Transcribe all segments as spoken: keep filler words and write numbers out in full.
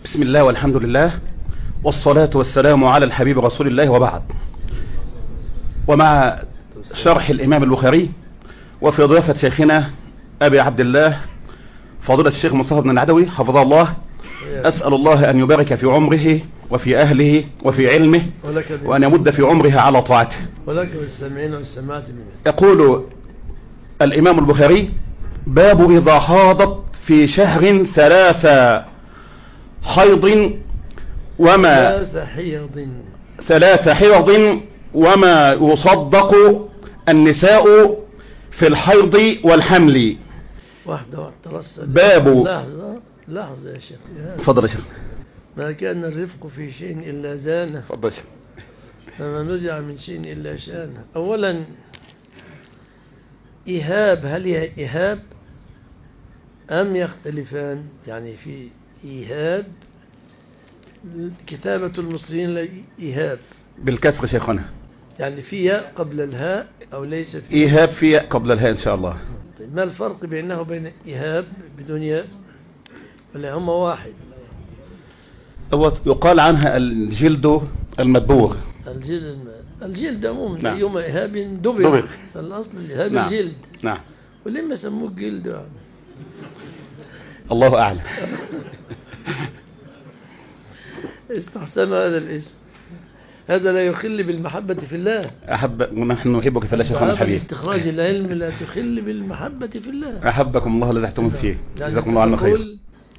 بسم الله والحمد لله والصلاة والسلام على الحبيب رسول الله، وبعد. ومع شرح الإمام البخاري وفي ضيافة شيخنا أبي عبد الله فضيلة الشيخ مصطفى بن العدوي حفظه الله، أسأل الله أن يبارك في عمره وفي أهله وفي علمه، وأن يمد في عمره على طاعته. ولك والسامعين والسماعات. يقول الإمام البخاري: باب إذا حاضت في شهر ثلاث حيض وما ثلاث حيض ثلاث حيض وما يصدق النساء في الحيض والحمل. واحدة واحدة ترسل. باب لحظة لحظة يا شيخ. تفضل يا شيخ. ما كان الرفق في شيء إلا زانه، تفضل يا شيخ. فما نزع من شيء إلا شانه. أولا، إيهاب، هل هي إيهاب أم يختلفان؟ يعني في إيهاب، كتابة المصريين إيهاب بالكسر شيخنا، يعني في ياء قبل الهاء أو ليس في إيهاب في ياء قبل الهاء إن شاء الله. طيب، ما الفرق بينه وبين إيهاب بدون ياء؟ ولا هم واحد؟ هو يقال عنها الجلد المدبوغ. الجلد الجلد عموما. نعم. يوم إيهاب دبغ. دبغ. الأصل الإيهاب. نعم. الجلد. نعم. ولما سموه جلد يعني؟ الله أعلم. استحسن هذا الاسم. هذا لا يخل بالمحبة في الله. أحب ونحن نحبك في الله شيخنا الحبيب. استخراج العلم لا تخل بالمحبة في الله. أحبكم الله الذي احتمون فيه. جزاكم الله عنا خير.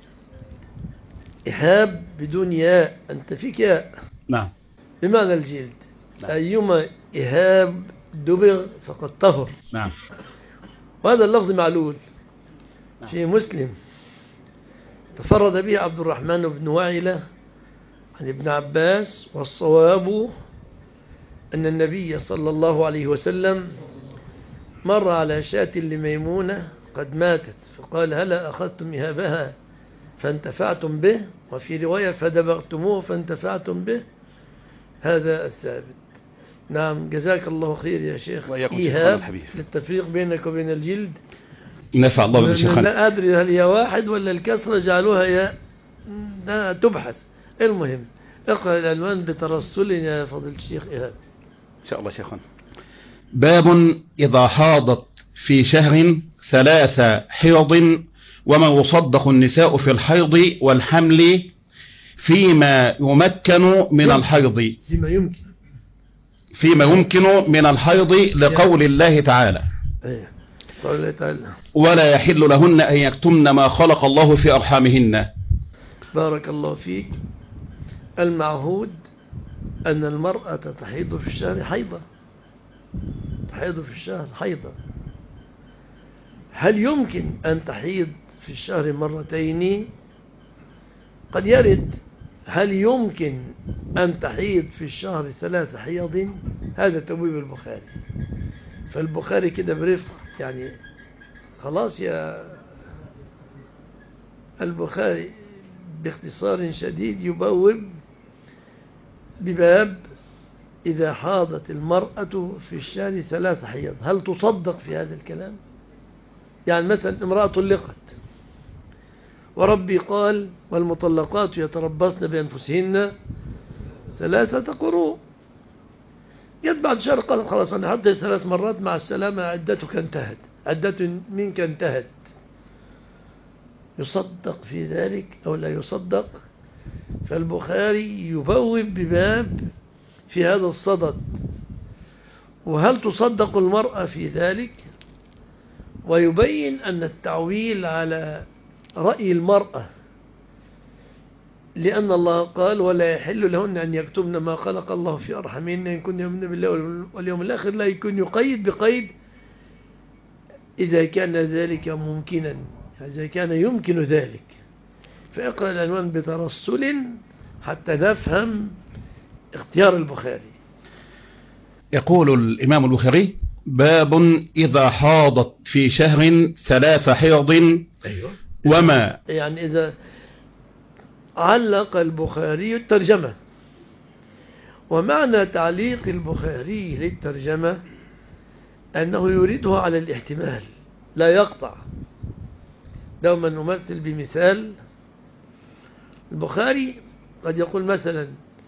إيهاب بدون ياء، أنت فيك ياء. نعم. بمعنى الجلد. نعم. أيما إيهاب دبغ فقد طهر. نعم. وهذا اللفظ معلول. نعم. في مسلم تفرد به عبد الرحمن بن وعلة عن ابن عباس، والصواب أن النبي صلى الله عليه وسلم مر على شاة لميمونة قد ماتت، فقال: هلا أخذتم إهابها فانتفعتم به؟ وفي رواية: فدبغتموه فانتفعتم به. هذا الثابت. نعم، جزاك الله خير يا شيخ. إيهاب للتفريق بينك وبين الجلد. نفع الله بالشيخنا. لا أدري هل هي واحد ولا الكسرة جعلوها يا لا تبحث. المهم، اقرأ العنوان بترسل يا فضيلة الشيخ إيهاب. إن شاء الله شيخنا. باب إذا حاضت في شهر ثلاث حيض وما يصدق النساء في الحيض والحمل فيما يمكن من يمكن. الحيض فيما يمكن فيما يمكن من الحيض لقول الله تعالى: قول الله تعالى: ولا يحل لهن أن يكتمن ما خلق الله في أرحامهن. بارك الله فيك. المعهود أن المرأة تحيض في الشهر حيضة، تحيض في الشهر حيضة. هل يمكن أن تحيض في الشهر مرتين؟ قد يرد. هل يمكن أن تحيض في الشهر ثلاث حيض؟ هذا تبويب البخاري. فالبخاري كده برفق، يعني خلاص يا البخاري باختصار شديد يبوب بباب إذا حاضت المرأة في الشهر ثلاث حيض. هل تصدق في هذا الكلام؟ يعني مثلا امرأة طلقت وربي قال: والمطلقات يتربصن بأنفسهن ثلاثة قروء. جت بعد شهر قالت: خلاص أنا حضرت ثلاث مرات، مع السلامة، عدتك انتهت، عدة منك انتهت. يصدق في ذلك أو لا يصدق؟ فالبخاري يبوب بباب في هذا الصدد. وهل تصدق المرأة في ذلك؟ ويبين أن التعويل على رأي المرأة، لأن الله قال: ولا يحل لهن أن يكتمن ما خلق الله في أرحامهن إن كن يؤمن بالله واليوم الآخر. لا يكون يقيد بقيد إذا كان ذلك ممكنا، إذا كان يمكن ذلك. فاقرأ العنوان بترسل حتى نفهم اختيار البخاري. يقول الإمام البخاري: باب إذا حاضت في شهر ثلاث حيض. أيوة. وما يعني إذا علق البخاري الترجمة، ومعنى تعليق البخاري للترجمة أنه يريدها على الاحتمال لا يقطع. دوما نمثل بمثال البخاري قد يقول مثلا: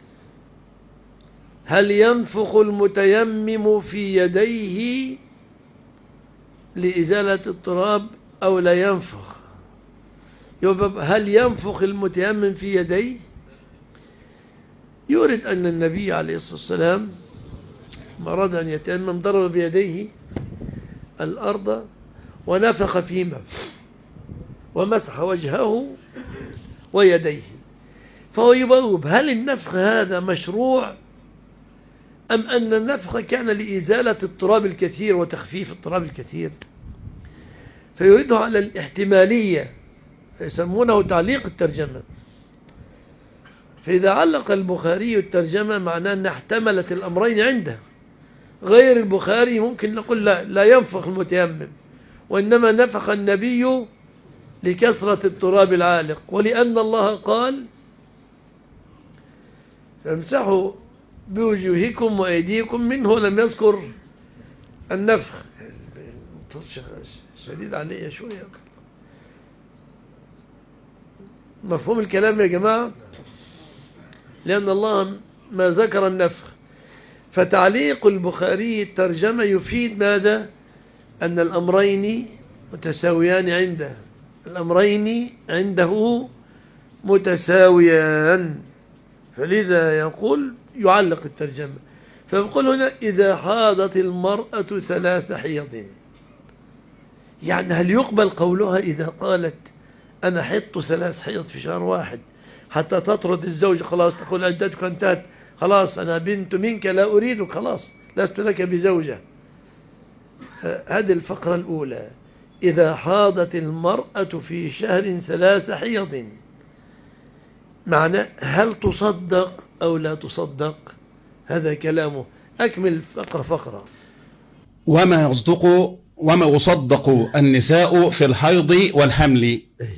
هل ينفخ المتيمم في يديه لإزالة التراب أو لا ينفخ؟ يبقى هل ينفخ المتيمم في يديه؟ يورد أن النبي عليه الصلاة والسلام ما أراد أن يتيمم ضرب بيديه الأرض ونفخ فيما ومسح وجهه ويديه. فهو يبوب: هل النفخ هذا مشروع أم أن النفخ كان لإزالة التراب الكثير وتخفيف التراب الكثير؟ فيريده على الاحتمالية، فيسمونه تعليق الترجمة. فإذا علق البخاري الترجمة معناه أن احتملت الأمرين عنده. غير البخاري ممكن نقول لا, لا ينفخ المتيمم، وإنما نفخ النبي لكثرة التراب العالق، ولأن الله قال: فامسحوا بوجوهكم وأيديكم منه، لم يذكر النفخ. شديد عليه شوية. مفهوم الكلام يا جماعة؟ لأن الله ما ذكر النفخ. فتعليق البخاري الترجمة يفيد ماذا؟ أن الأمرين متساويان عنده، الأمرين عنده متساويان، فلذا يقول يعلق الترجمة. فيقول هنا: إذا حاضت المرأة ثلاث حيض. يعني هل يقبل قولها إذا قالت أنا حضت ثلاث حيض في شهر واحد حتى تطرد الزوج، خلاص تقول عدتك انتهت، خلاص أنا بنت منك لا أريدك، خلاص لست لك بزوجة؟ هذه الفقرة الأولى: إذا حاضت المرأة في شهر ثلاث حيض، معنى هل تصدق أو لا تصدق؟ هذا كلامه. أكمل فقرة فقرة. وما يصدق وما يصدق النساء في الحيض والحمل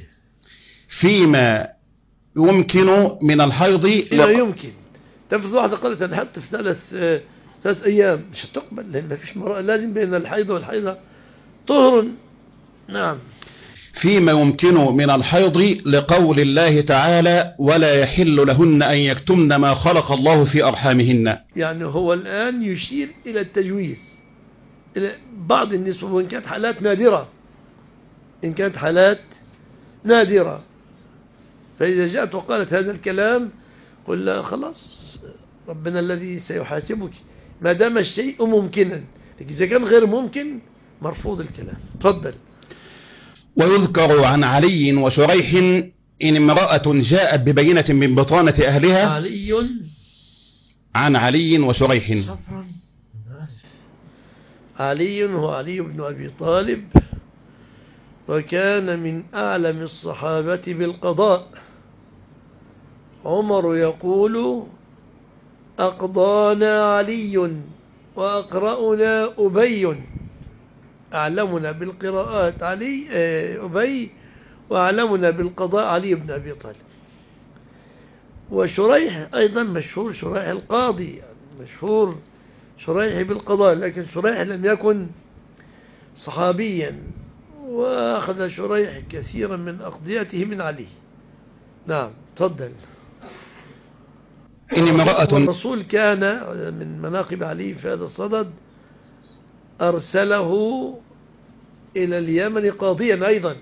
فيما يمكن من الحيض. فيما يمكن. تفرض واحدة قالت أنا حط في ثلاث ثلاث أيام، مش هتقبل، لأن ما فيش مرأة، لازم بين الحيض والحيضة طهر. نعم. فيما يمكن من الحيض لقول الله تعالى: ولا يحل لهن أن يكتمن ما خلق الله في أرحامهن. يعني هو الآن يشير إلى التجويز إلى بعض النسوة، وإن كانت حالات نادرة، إن كانت حالات نادرة. فإذا جاءت وقالت هذا الكلام قل لا، خلاص ربنا الذي سيحاسبك ما دام الشيء ممكنا، لكن إذا كان غير ممكن مرفوض الكلام. تفضل. ويذكر عن علي وشريح إن امرأة جاءت ببينة من بطانة أهلها. علي عن علي وشريح. صفرا. علي هو علي بن أبي طالب، وكان من أعلم الصحابة بالقضاء. عمر يقول: أقضانا علي وأقرأنا أبي. أعلمنا بالقراءات علي أبي، وأعلمنا بالقضاء علي بن أبي طالب. وشريح أيضا مشهور، شريح القاضي، يعني مشهور شريح بالقضاء، لكن شريح لم يكن صحابيا، وأخذ شريح كثيرا من أقضيته من علي. نعم. تفضل. إن امرأة الرسول كان من مناقب علي في هذا الصدد أرسله إلى اليمن قاضيا أيضا،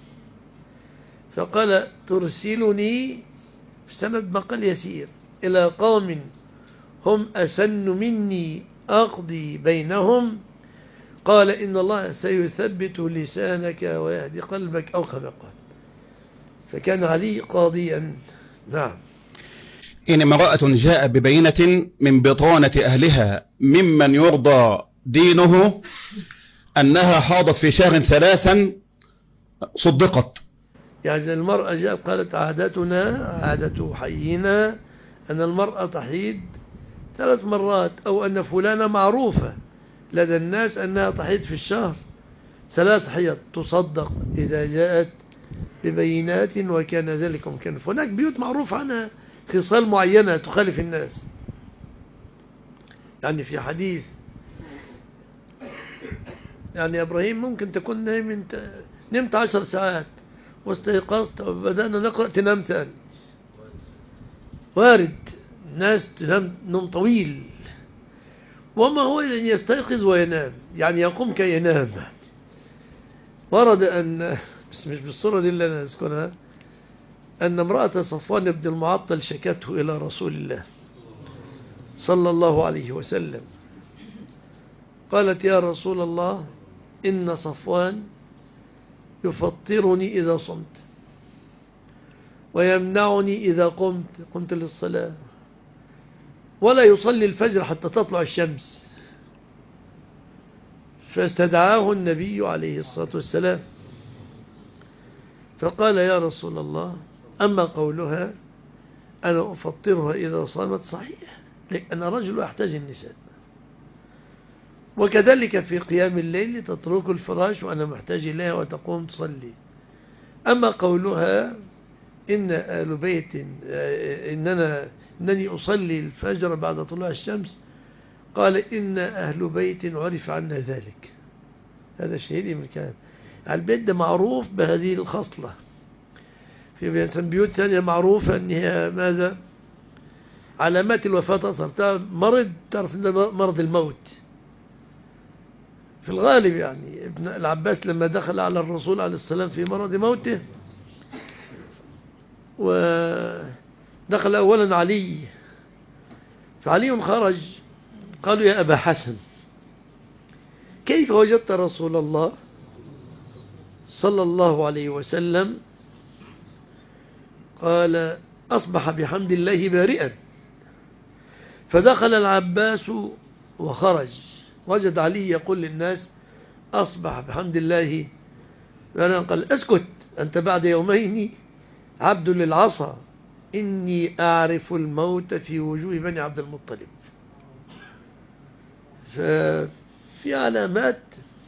فقال: ترسلني في سند مقال يسير إلى قوم هم أسن مني أقضي بينهم، قال: إن الله سيثبت لسانك ويهدي قلبك، أو كما قال. فكان علي قاضيا. نعم. إن امرأة جاء ببينة من بطانة أهلها ممن يرضى دينه أنها حاضت في شهر ثلاثا صدقت. يعني المرأة جاءت قالت: عادتنا عادة حينا أن المرأة تحيض ثلاث مرات، أو أن فلانة معروفة لدى الناس أنها تحيض في الشهر ثلاث حيض، تصدق إذا جاءت ببينات وكان ذلك ممكن. هناك بيوت معروف عنها خصال معينة تخالف الناس. يعني في حديث يعني إبراهيم ممكن تكون نمت نمت عشر ساعات واستيقظت وبدأنا نقرأ تنام ثاني، وارد الناس تنام نوم طويل، وما هو إذا يستيقظ وينام، يعني يقوم كي ينام. ورد أن بس مش بالصورة دي اللي أنا أذكرها، أن امرأة صفوان بن المعطل شكته إلى رسول الله صلى الله عليه وسلم، قالت: يا رسول الله، إن صفوان يفطرني إذا صمت ويمنعني إذا قمت قمت للصلاة، ولا يصلي الفجر حتى تطلع الشمس. فاستدعاه النبي عليه الصلاة والسلام فقال: يا رسول الله، أما قولها أنا أفطرها إذا صامت صحيح، لكن أنا رجل أحتاج النساء، وكذلك في قيام الليل تترك الفراش وأنا محتاج إليها وتقوم تصلي. أما قولها إن أهل بيت إننا إنني أصلي الفجر بعد طلوع الشمس، قال: إن أهل بيت عرف عنا ذلك. هذا شيء من كان البيت ده معروف بهذه الخصلة. في بيوت ثانية معروفة أن هي ماذا؟ علامات الوفاة تظهر، مرض تعرف أن مرض الموت في الغالب. يعني ابن العباس لما دخل على الرسول عليه السلام في مرض موته، ودخل أولا علي، فعلي خرج، قالوا: يا أبا حسن، كيف وجدت رسول الله صلى الله عليه وسلم؟ قال: أصبح بحمد الله بارئا. فدخل العباس وخرج، وجد علي يقول للناس: أصبح بحمد الله بارئا. قال: أسكت، أنت بعد يومين عبد للعصا، إني أعرف الموت في وجوه بني عبد المطلب. ففي علامات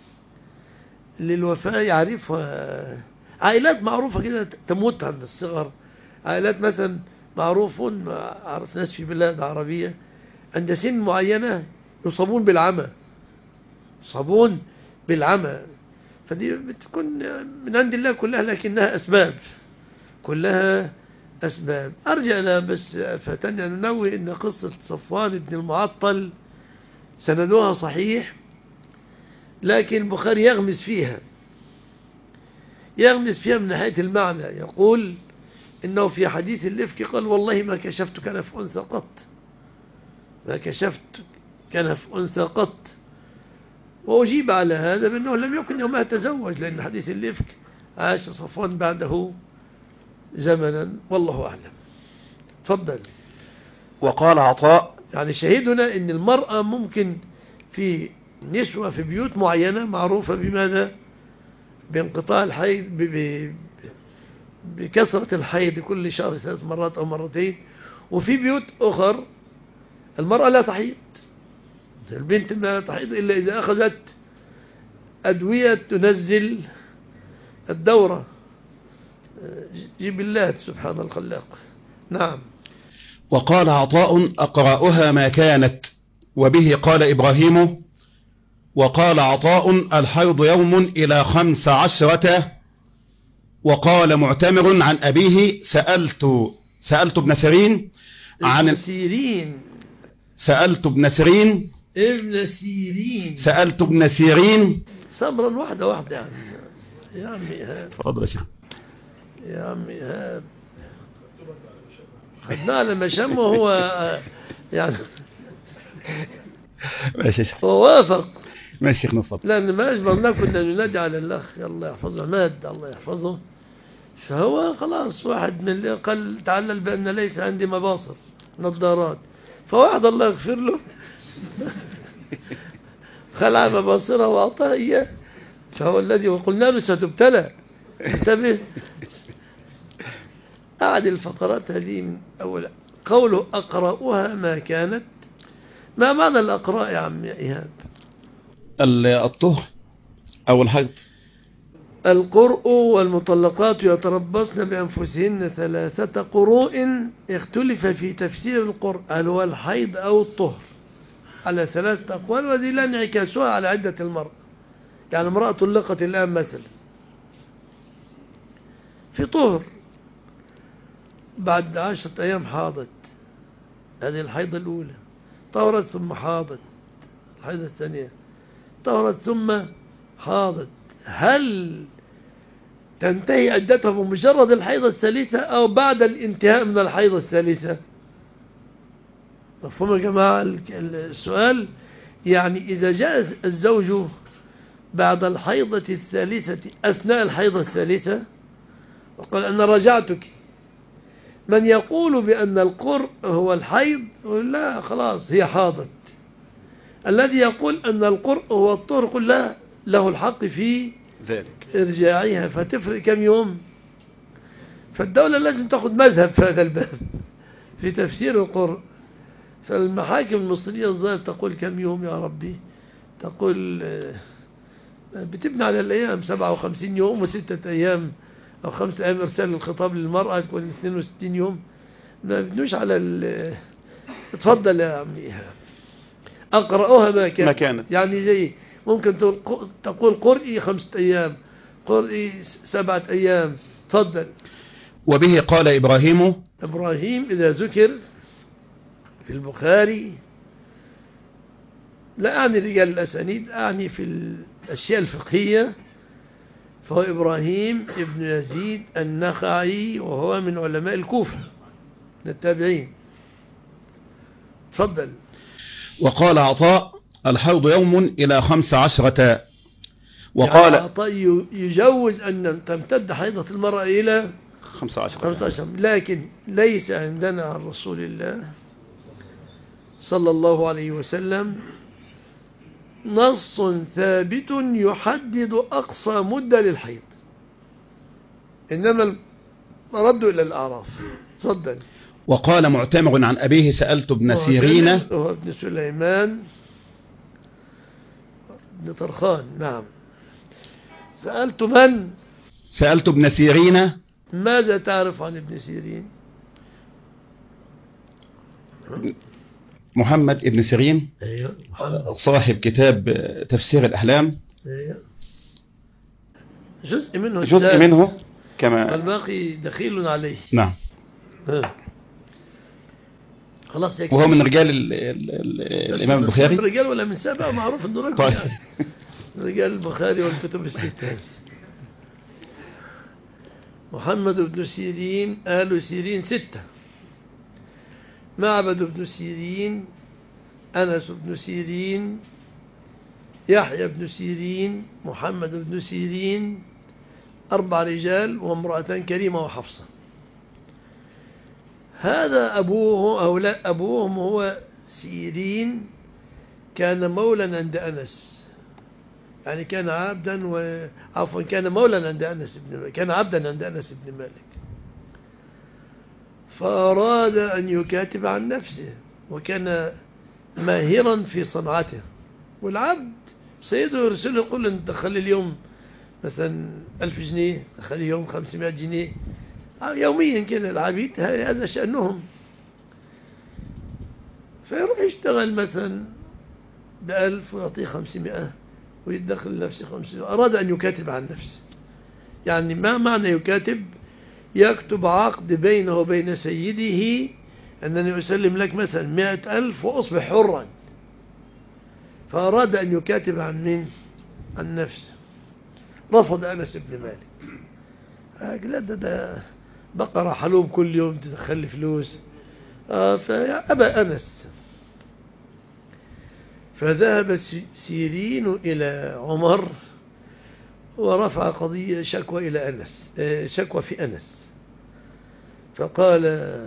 للوفاة يعرفها عائلات معروفة كده تموت عند الصغر. عائلات مثلا معروف، أعرف ناس في بلاد عربية عند سن معينة يصابون بالعمى، يصابون بالعمى. فدي بتكون من عند الله كلها، لكنها أسباب، كلها أسباب. أرجع لها بس فتني أن ننوي أن قصة صفوان بن المعطل سندوها صحيح، لكن البخاري يغمس فيها يغمس فيها من ناحية المعنى. يقول إنه في حديث الإفك قال: والله ما كشفت كنف أنثى قط، ما كشفت كنف أنثى قط. وأجيب على هذا بأنه لم يكن يومها تزوج، لأن حديث الإفك عاش صفوان بعده زمنا، والله أعلم. تفضل. وقال عطاء: يعني شهدنا أن المرأة ممكن في نسوة في بيوت معينة معروفة بماذا؟ بانقطاع الحيض، ب... ب... بكثرة الحيض كل شهر ثلاث مرات أو مرتين، وفي بيوت أخر المرأة لا تحيض، البنت ما لا تحيض إلا إذا أخذت أدوية تنزل الدورة، جبلات سبحان الخلاق. نعم. وقال عطاء: أقرأها ما كانت، وبه قال إبراهيم. وقال عطاء: الحيض يوم إلى خمس عشرة. وقال معتمر عن أبيه: سألت سألت ابن سيرين عن ابن سيرين سألت ابن سيرين ابن سيرين سألت ابن سيرين صبرا واحدة واحدة يعني يا عمي إيهاب، تفضل يا شيخ. يا عمي إيهاب، خدناه لما شمه هو يعني ماشي يا شيخ، هو وافق. ماشي يا شيخ نصب. لأن ما أجبرنا كنا ننادي على الأخ الله يحفظه عماد الله يحفظه، فهو خلاص واحد من اللي قال تعلل بأن ليس عندي مباصر نظارات، فواحد الله يغفر له خلع مباصره وأعطاه إياه، فهو الذي وقلنا له ستبتلى انتبه. أعد الفقرات هذه من أولا. قوله أقرأها ما كانت، ما معنى الأقراء يا عم إيهاب؟ الطهر أو الحيض. القرء والمطلقات يتربصن بأنفسهن ثلاثة قروء، اختلف في تفسير القرء هل هو الحيض أو الطهر على ثلاثة أقوال، وذي لا انعكاسها على عدة المرأة. يعني امرأة طلقت الآن مثلا في طهر، بعد عشرة أيام حاضت، هذه الحيضة الأولى، طهرت ثم حاضت. الحيضة الثانية طهرت ثم حاضت، هل تنتهي عدتها بمجرد الحيضة الثالثة أو بعد الانتهاء من الحيضة الثالثة؟ مفهوم يا جماعة السؤال؟ يعني إذا جاء الزوج بعد الحيضة الثالثة أثناء الحيضة الثالثة وقال أنا رجعتك، من يقول بأن القرء هو الحيض لا خلاص هي حاضت. الذي يقول أن القرء هو الطهر قل لا، له الحق في ذلك إرجاعها، فتفرق كم يوم. فالدولة لازم تأخذ مذهب في هذا الباب في تفسير القرء. فالمحاكم المصرية الظاهر تقول كم يوم يا ربي، تقول بتبنى على الأيام سبعة وخمسين يوم وستة أيام أو خمسة أيام إرسال الخطاب للمرأة تكون اثنين وستين يوم. ما بنوش على ال اتفضل يا عمي أقرأوها ما كانت. ما كانت يعني زي ممكن تقول قرئي خمسة أيام، قرئي سبعة أيام. تفضل. وبه قال إبراهيم. إبراهيم إذا ذكر في البخاري لا أعني رجال الأسانيد، أعني في الأشياء الفقهية، فهو إبراهيم ابن يزيد النخعي وهو من علماء الكوفة من التابعين. تفضل. وقال عطاء الحوض يوم إلى خمس عشرة. وقال يعني عطاء يجوز أن تمتد حيضة المرأة إلى خمس عشرة، خمس عشرة، لكن ليس عندنا عن رسول الله صلى الله عليه وسلم نص ثابت يحدد أقصى مدة للحيض، إنما رد إلى الأعراف. تفضل. وقال معتمر عن أبيه سألت ابن سيرين هو ابن سليمان بن طرخان. نعم. سألت من؟ سألت ابن سيرين. ماذا تعرف عن ابن سيرين؟ محمد ابن سيرين. أيوة. محمد. صاحب كتاب تفسير الأحلام. أيوة. جزء منه جزء منه كما الباقي دخيل عليه. نعم. ها. خلاص. وهو من رجال ال ال ال الإمام البخاري. من رجال ولا من سابع معروف انه رجل. طيب. يعني رجال البخاري والكتب الستة. محمد بن سيرين آل سيرين ستة: معبد بن سيرين، أنس بن سيرين، يحيى بن سيرين، محمد بن سيرين، أربع رجال وامرأتان كريمة وحفصة. هذا أبوه أو لا أبوهم هو سيرين كان مولا عند أنس، يعني كان عبدا و عفوا كان مولا عند أنس بن مالك، كان عبدا عند أنس بن مالك، فأراد أن يكاتب عن نفسه وكان ماهرا في صنعته. والعبد سيده يرسله يقول له انت خلي اليوم مثلا ألف جنيه، خلي اليوم خمسمائة جنيه يوميا كده. العبيد هذا شأنهم، فيروح يشتغل مثلا بألف ويعطيه خمسمائة ويدخل نفسه خمسمائة. أراد أن يكاتب عن نفسه. يعني ما معنى يكاتب؟ يكتب عقد بينه وبين سيده أنني أسلم لك مثلا مائة ألف وأصبح حرا. فأراد أن يكاتب عن مين؟ عن نفسه. رفض أنس بن مالك. لا ده, ده بقرة حلوب كل يوم تدخل فلوس. آه فأبى أنس. فذهب سيرين إلى عمر ورفع قضية شكوى إلى أنس، شكوى في أنس. فقال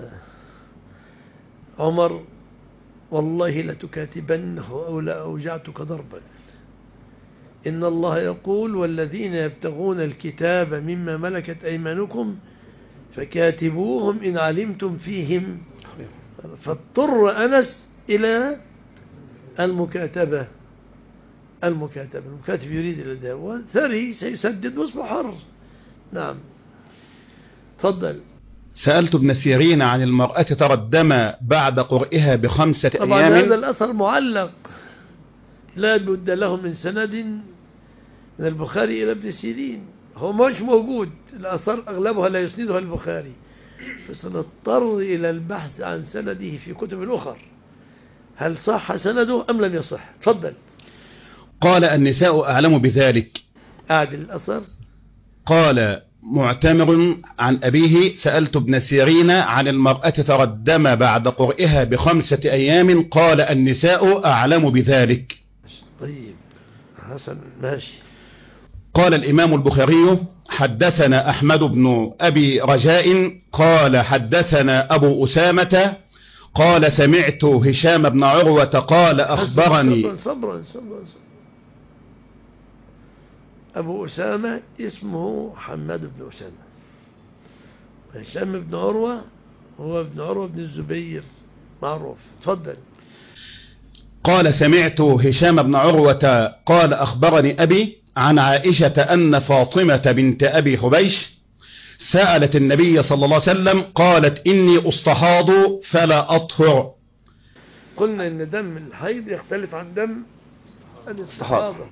عمر والله لتكاتبنه أو لا أوجعتك ضربا. إن الله يقول والذين يبتغون الكتاب مما ملكت أيمانكم فكاتبوهم إن علمتم فيهم. فاضطر أنس إلى المكاتبة. المكاتبة المكاتب يريد الأداء والثري سيسدد واصبح حر. نعم. تفضل. سألت ابن سيرين عن المرأة ترى الدم بعد قرئها بخمسة طبعا أيام. هذا الأثر معلق لا بد له من سند من البخاري إلى ابن سيرين، هو مش موجود. الأثر أغلبها لا يسندها البخاري، فسنضطر إلى البحث عن سنده في كتب أخرى، هل صح سنده أم لم يصح؟ تفضل. قال النساء أعلم بذلك. أعدل الأثر. قال معتمر عن أبيه سألت ابن سيرين عن المرأة ترى الدم بعد قرئها بخمسة أيام، قال النساء أعلم بذلك. طيب حسن ماشي. قال الإمام البخاري حدثنا أحمد بن أبي رجاء قال حدثنا أبو أسامة قال سمعت هشام بن عروة قال أخبرني. صبرا صبرا صبرا. أبو أسامة اسمه حماد بن أسامة، هشام بن عروة هو ابن عروة بن الزبير معروف. تفضل. قال سمعت هشام بن عروة قال أخبرني أبي عن عائشة أن فاطمة بنت أبي حبيش سألت النبي صلى الله عليه وسلم قالت إني أستحاض فلا أطهر. قلنا إن دم الحيض يختلف عن دم الاستحاضة،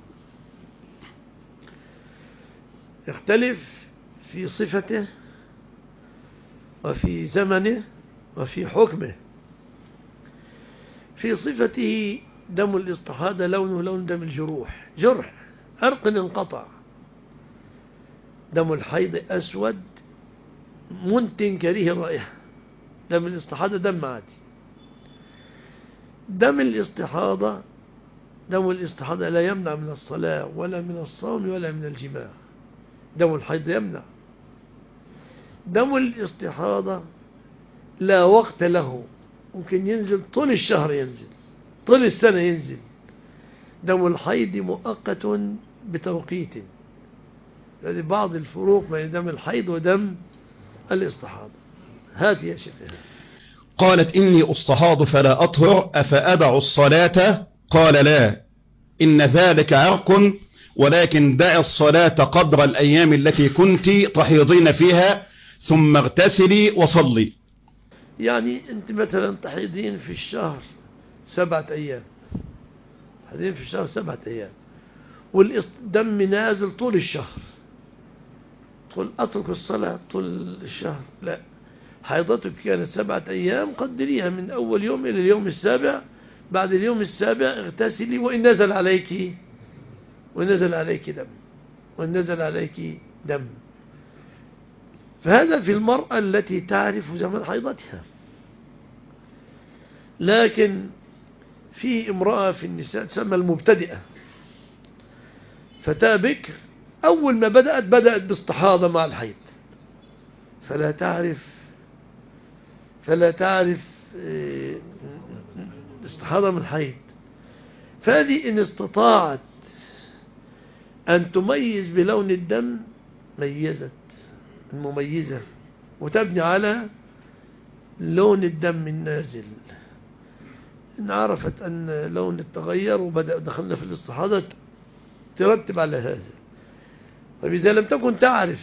يختلف في صفته وفي زمنه وفي حكمه. في صفته دم الاستحاضة لونه لون دم الجروح، جرح عرق انقطع. دم الحيض أسود منتن كريه الرائحة، دم الاستحاضة دم عادي. دم الاستحاضة دم الاستحاضة لا يمنع من الصلاة ولا من الصوم ولا من الجماع، دم الحيض يمنع. دم الاستحاضة لا وقت له، ممكن ينزل طول الشهر، ينزل طول السنة ينزل. دم الحيض مؤقت بتوقيت. هذه بعض الفروق بين دم الحيض ودم الاستحاضة. هات يا شيخ. قالت إني أستحاض فلا أطهر أفأدع الصلاة؟ قال لا، إن ذلك عرق، ولكن دع الصلاة قدر الأيام التي كنت تحيضين فيها ثم اغتسلي وصلي. يعني أنت مثلا تحيضين في الشهر سبعة أيام، تحيضين في الشهر سبعة أيام والدم نازل طول الشهر، تقول أترك الصلاة طول الشهر؟ لا، حيضتك كانت سبعة أيام، قدريها من أول يوم إلى اليوم السابع، بعد اليوم السابع اغتسلي، وإن نزل عليك ونزل عليك دم وإن نزل عليك دم. فهذا في المرأة التي تعرف زمن حيضتها. لكن في امرأة في النساء تسمى المبتدئة، فتاة بكر أول ما بدأت بدأت باستحاضة مع الحيض، فلا تعرف فلا تعرف استحاضة من الحيض. فهذه إن استطاعت أن تميز بلون الدم ميزت المميزة، وتبني على لون الدم النازل. إن عرفت أن لون التغير وبدأ دخلنا في الاستحاضة ترتب على هذا. طيب إذا لم تكن تعرف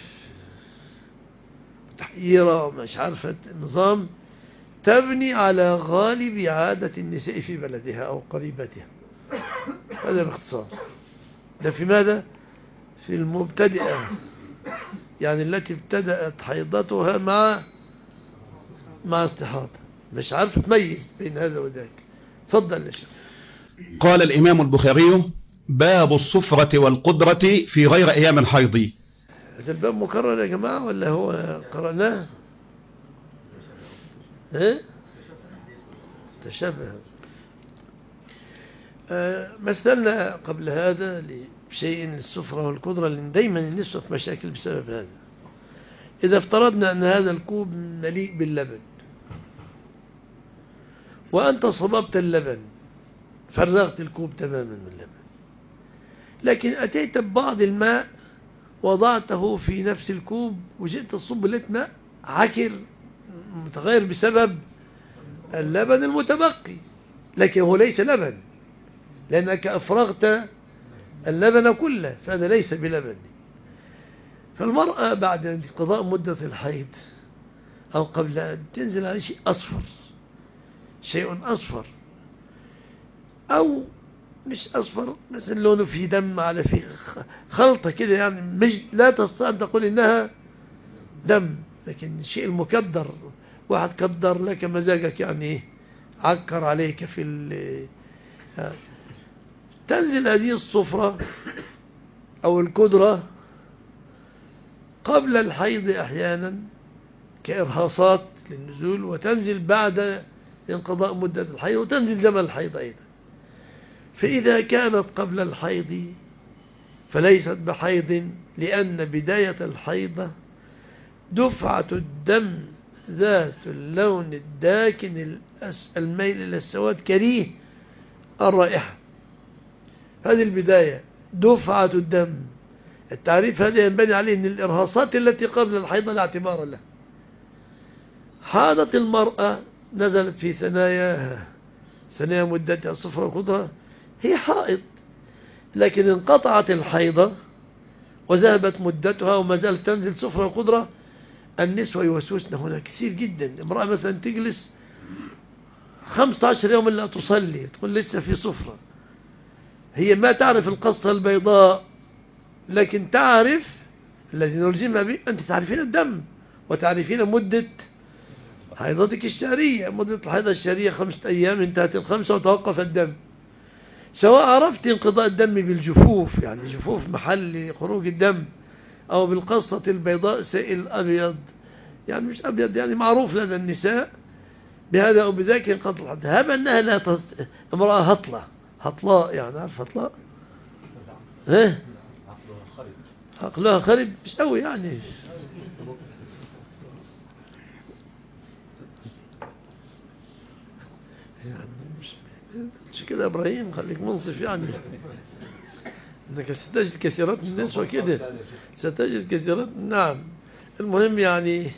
تحييرة مش عارفة النظام، تبني على غالب عادة النساء في بلدها أو قريبتها. هذا باختصار. ده في ماذا؟ في المبتدئة، يعني التي ابتدأت حيضتها مع مع استحاضة، مش عارفة تميز بين هذا وذاك. تفضل يا شيخ. قال الإمام البخاري باب الصفرة والقدرة في غير أيام الحيض. هذا الباب مكرر يا جماعة ولا هو قرأناه؟ ها؟ تشابه. آه مثلنا قبل هذا لشيء الصفرة والقدرة، لأن دايما النسوة في مشاكل بسبب هذا. إذا افترضنا أن هذا الكوب مليء باللبن وأنت صببت اللبن، فرغت الكوب تماما من اللبن، لكن أتيت ببعض الماء وضعته في نفس الكوب وجئت تصب لقيت ماء عكر متغير بسبب اللبن المتبقي، لكن هو ليس لبن لأنك أفرغت اللبن كله، فهذا ليس بلبن. فالمرأة بعد انقضاء مدة الحيض أو قبل أن تنزل على شيء أصفر، شيء أصفر أو مش أصفر، مثل لونه فيه دم على فيه خلطة كده، يعني مش لا تستطيع أن تقول إنها دم، لكن الشيء المكدر واحد قدر لك مزاجك يعني عكر عليك في ال تنزل هذه الصفرة أو الكدرة قبل الحيض أحيانا كإرهاصات للنزول، وتنزل بعد انقضاء مدة الحيض، وتنزل زمن الحيض أيضا. فإذا كانت قبل الحيض فليست بحيض، لأن بداية الحيض دفعة الدم ذات اللون الداكن الميل إلى السواد كريه الرائحة. هذه البداية دفعة الدم. التعريف هذا ينبني عليه أن الإرهاصات التي قبل الحيض لا اعتبار لها. حاضت المرأة نزلت في ثناياها ثنايا مدتها صفر وقدرة، هي حائض، لكن انقطعت الحيضة وذهبت مدتها وما زالت تنزل صفر وقدرة. النسوة يوسوسن هنا كثير جدا. امرأة مثلا تجلس خمسة عشر يوم لا تصلي، تقول لسه في صفرة. هي ما تعرف القصة البيضاء، لكن تعرف الذي نلزمها به. أنت تعرفين الدم وتعرفين مدة حيضتك الشهرية. مدة الحيضة الشهرية خمسة أيام، انتهت الخمسة وتوقف الدم. سواء عرفت انقضاء الدم بالجفوف، يعني جفوف محل خروج الدم، أو بالقصة البيضاء سائل أبيض، يعني مش أبيض، يعني معروف لدى النساء بهذا أو بذاك ينقض الحد. هب أنها لا تص... امرأة هطلة هطلاء، يعني عارف هطلاء؟ ها؟ عقلها خرب مش قوي يعني. مش كده إبراهيم، خليك منصف يعني. انك ستجد كثيرات من النسوة كده، ستجد كثيرات. نعم. المهم يعني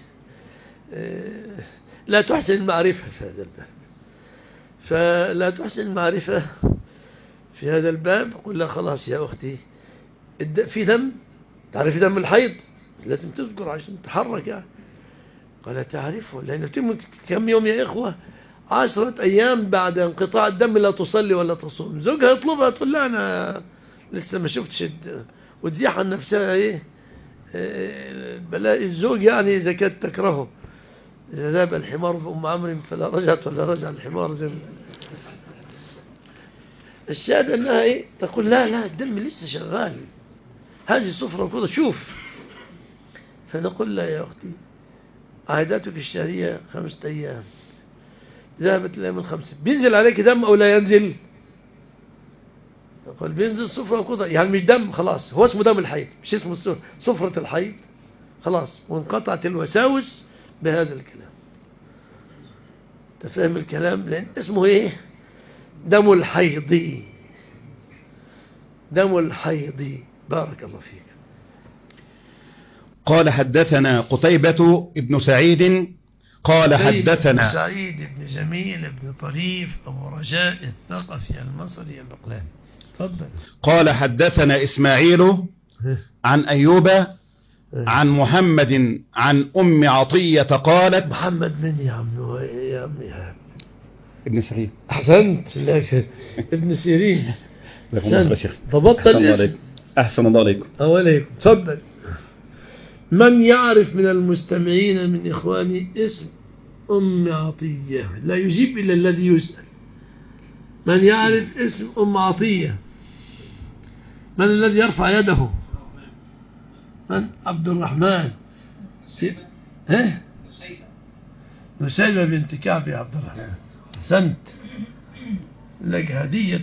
لا تحسن المعرفة في هذا الباب، فلا تحسن المعرفة في هذا الباب. قل لا خلاص يا أختي في دم، تعرف دم الحيض لازم تذكر عشان تتحرك يعني. قال تعرفه، لأن تم كم يوم يا إخوة؟ عشرة أيام بعد انقطاع الدم لا تصلي ولا تصوم. زوجها يطلبها تقول لا أنا لسه ما شفتش، وتزيح عن نفسها إيه بلاء الزوج يعني إذا كانت تكرهه. إذا ذهب الحمار بأم عمرو فلا رجعت ولا رجع الحمار زي الشاهد أنها إيه تقول لا لا الدم لسه شغال، هذه صفرة كده شوف. فنقول لا يا أختي عاداتك الشهرية خمسة أيام، ذهبت الأيام الخمسة، بينزل عليك دم أو لا ينزل؟ تقول بينزل صفرة وقدرة، يعني مش دم خلاص، هو اسمه دم الحيض مش اسمه صفرة الحيض خلاص، وانقطعت الوساوس بهذا الكلام. تفهم الكلام؟ لأن اسمه إيه؟ دم الحيض، دم الحيض. بارك الله فيك. قال حدثنا قتيبة ابن سعيد قال حدثنا سعيد بن جميل بن طريف أبو رجاء الثقفي المصري البقلاني. تفضل. قال حدثنا إسماعيل عن أيوب عن محمد عن أم عطية قالت. محمد من يا عم يا عم يا ابن سيرين. أحسنت. ابن سيرين. ضبطت الاسم. أحسن الله عليكم. أوليكم. تفضل. من يعرف من المستمعين من إخواني اسم أم عطية؟ لا يجيب إلا الذي يسأل. من يعرف اسم أم عطية؟ من الذي يرفع يده؟ من؟ عبد الرحمن. ها؟ نسيبة بنت كعب يا عبد الرحمن. أحسنت. لك هدية.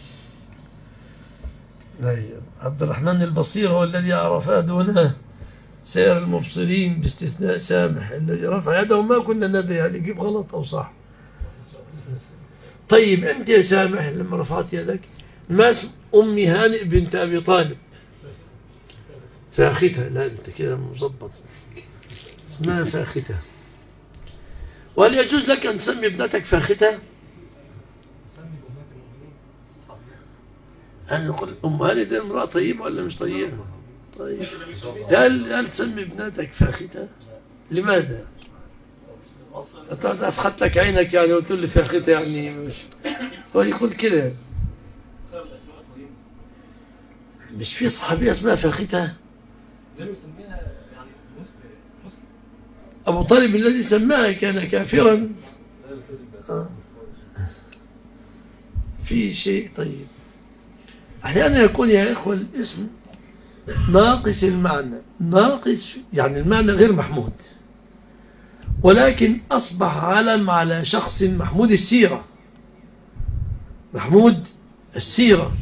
عبد الرحمن البصير هو الذي عرفه دونه سير المبصرين باستثناء سامح الذي رفع يده. ما كنا ندري هل يجيب غلط أو صح. طيب أنت يا سامح لما رفعت يدك ما اسم أم هانئ بنت أبي طالب؟ فاختها. لا أنت كده مظبط، اسمها فاختها. وهل يجوز لك أن تسمي ابنتك فاختها؟ أنا نقول أم هانئ دي امرأة طيبة ولا مش طيبة؟ طيب هل هل تسمي ابنتك فاختها؟ لماذا؟ أفخت لك عينك يعني وتقول لي فاختها يعني مش هو يقول كده. مش في صحابية اسمها فاختها؟ أبو طالب الذي سماه كان كافرا. آه. في شيء طيب، أحيانا يكون يا إخوة الاسم ناقص المعنى، ناقص يعني المعنى غير محمود، ولكن أصبح علم على شخص محمود السيرة، محمود السيرة.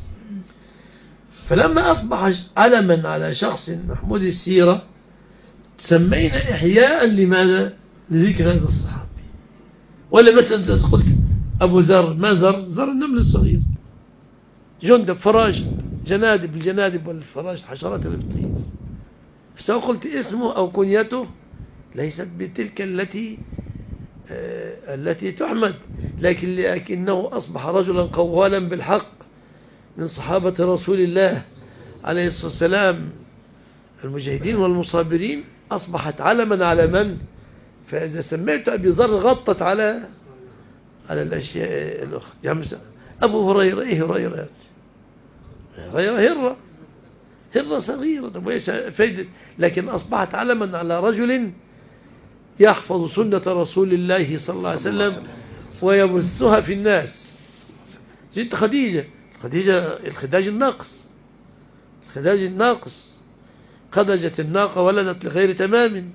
فلما أصبح علما على شخص محمود السيرة سمينا إحياء لماذا؟ لذكر هذا الصحابي. ولا مثلا قلت أبو ذر، ما ذر؟ ذر النمل الصغير، جندب، فراش، جنادب، الجنادب والفراش حشرات الابطيس. فسواء قلت اسمه أو كنيته ليست بتلك التي آه التي تحمد، لكن لكنه أصبح رجلا قوالا بالحق من صحابة رسول الله عليه الصلاة والسلام المجاهدين والمصابرين، أصبحت علما على من؟ فإذا سميت أبي ذر غطت على على الأشياء الأخرى. يعني مثلا أبو هريرة، إيه هريرة؟ هريرة هرة هرة صغيرة وليس فايدة، لكن أصبحت علما على رجل يحفظ سنة رسول الله صلى الله عليه وسلم ويبثها في الناس. جئت خديجة، خديجة الخداج الناقص، الخداج الناقص، خدجت الناقة ولدت لغير تمام.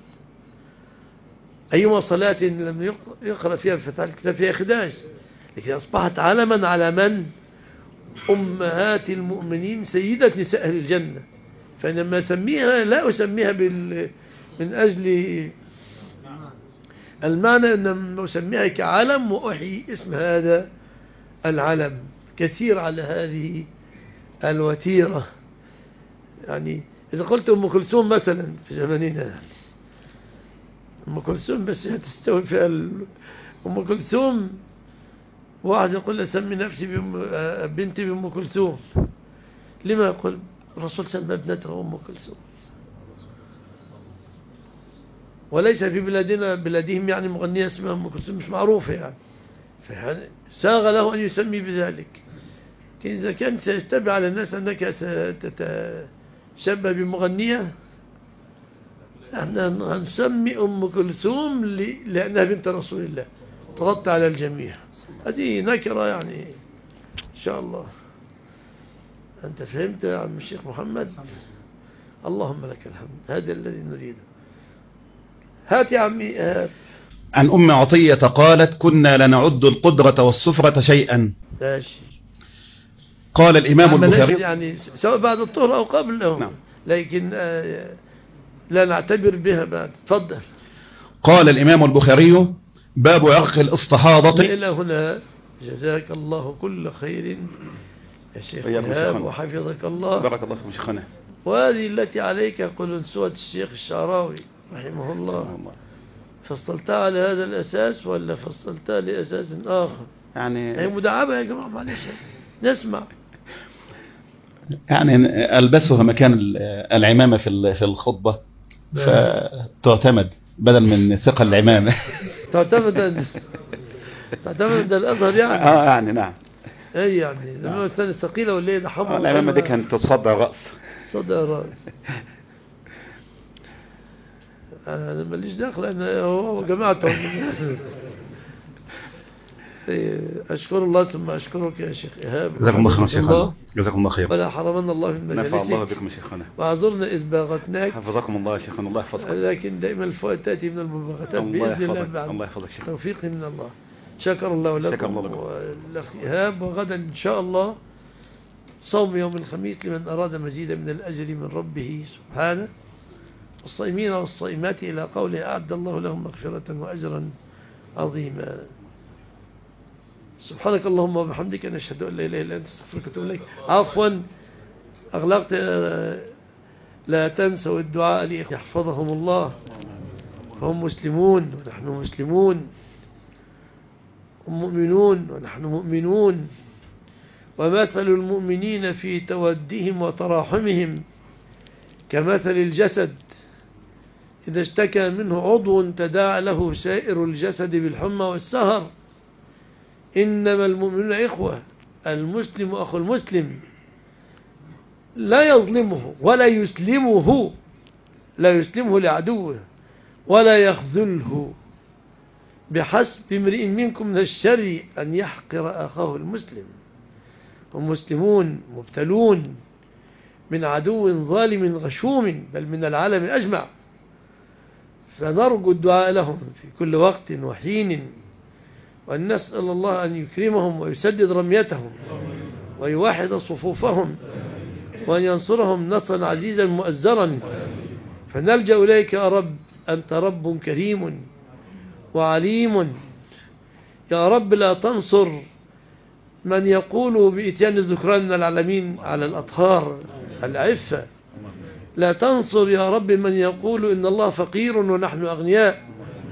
أيما صلاة لم يقرأ فيها بفتح الكتاب فيها خداج، لكن أصبحت علما على من؟ أمهات المؤمنين سيدة نساء أهل الجنة. فإنما أسميها لا أسميها بال... من أجل المعنى، إنما أسميها كعلم وأحيي اسم هذا العلم. كثير على هذه الوتيرة. يعني إذا قلت أم كلثوم مثلا في زماننا، يعني أم كلثوم بس تستوي فيها ال... أم كلثوم، واحد يقول له سمي نفسي بأم... بنتي بأم كلثوم، لما يقول الرسول سمى ابنته أم كلثوم؟ وليس في بلادنا بلادهم يعني مغنية اسمها أم كلثوم، مش معروفة يعني، ساغ له أن يسمي بذلك. إذا كان سيستبع على الناس أنك ستتشبه بمغنية، احنا هنسمي أم كلثوم لأنها بنت رسول الله تغطى على الجميع. هذه نكرة يعني إن شاء الله. أنت فهمت يا عم الشيخ محمد؟ اللهم لك الحمد، هذا الذي نريده. هات يا عمي هات. عن أم عطية قالت كنا لنعد القدرة والسفرة شيئا. ماشي. قال الإمام البخاري يعني سواء بعد الطهر أو قبله. نعم. لكن آه لا نعتبر بها بعد. تفضل. قال الإمام البخاري باب عرق الاستحاضة. إلى هنا جزاك الله كل خير يا شيخ إيهاب وحفظك الله. بارك الله فيكم شيخنا. وهذه التي عليك قل سوة الشيخ الشعراوي رحمه الله. فصلتها على هذا الأساس ولا فصلتها لأساس آخر؟ يعني هي مدعبة يا جماعة، معلش نسمع. يعني ألبسها مكان العمامة في في الخطبة فتعتمد بدل من ثقل العمامة. تعتمد تعتمد الأزهر يعني. اه يعني نعم. اي يعني لما الثاني ثقيلة ولا ايه نحمر. العمامة دي كانت تصدع رأس. تصدع رأس. أنا ماليش داخل، أنا هو جماعته. أشكر الله ثم أشكرك يا شيخ إيهاب. جزاكم الله خير شيخنا. جزاكم الله خير. ولا حرمنا الله من مجالسك. نفع الله بكم شيخنا. وأعذرنا إذ باغتناك. حفظكم الله يا شيخنا، الله يحفظك. لكن دائما الفوائد تأتي من المباغتات بإذن الله بعد. الله يحفظك شيخنا. توفيق من الله. شكر الله لكم والأخ إيهاب. وغدا إن شاء الله صوم يوم الخميس لمن أراد مزيدا من الأجر من ربه سبحانه. الصائمين والصائمات إلى قوله أعد الله لهم مغفرة وأجرا عظيما. سبحانك اللهم وبحمدك نشهد أن لا إله إلا أنت استغفرك وأتوب إليك. عفوا أغلقت، لا تنسوا الدعاء لي يحفظهم الله، فهم مسلمون ونحن مسلمون، هم مؤمنون ونحن مؤمنون، ومثل المؤمنين في تودهم وتراحمهم كمثل الجسد إذا اشتكى منه عضو تداعى له سائر الجسد بالحمى والسهر. إنما المؤمنون إخوة، المسلم أخو المسلم لا يظلمه ولا يسلمه، لا يسلمه لعدوه ولا يخذله، بحسب امرئ منكم من الشر أن يحقر أخاه المسلم. هم مسلمون مبتلون من عدو ظالم غشوم، بل من العالم أجمع، فنرجو الدعاء لهم في كل وقت وحين، وأن نسأل الله أن يكرمهم ويسدد رميتهم ويوحد صفوفهم، وأن ينصرهم نصرا عزيزا مؤزرا. فنلجأ إليك يا رب، أنت رب كريم وعليم. يا رب لا تنصر من يقول بإتيان الذكران من العالمين على الأطهار العفة. لا تنصر يا رب من يقول إن الله فقير ونحن أغنياء،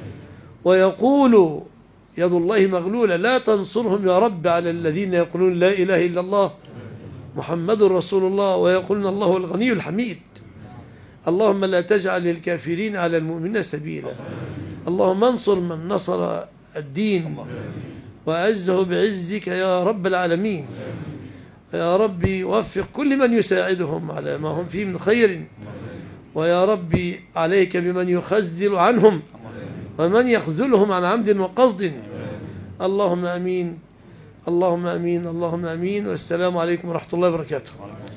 ويقول يد الله مغلولة. لا تنصرهم يا رب على الذين يقولون لا إله إلا الله محمد رسول الله، ويقولون الله الغني الحميد. اللهم لا تجعل للكافرين على المؤمنين سبيلا. اللهم انصر من نصر الدين وأعزه بعزك يا رب العالمين. يا ربي وفق كل من يساعدهم على ما هم فيه من خير، ويا ربي عليك بمن يخزل عنهم ومن يخذلهم عن عمد وقصد. اللهم أمين، اللهم أمين، اللهم أمين. والسلام عليكم ورحمة الله وبركاته.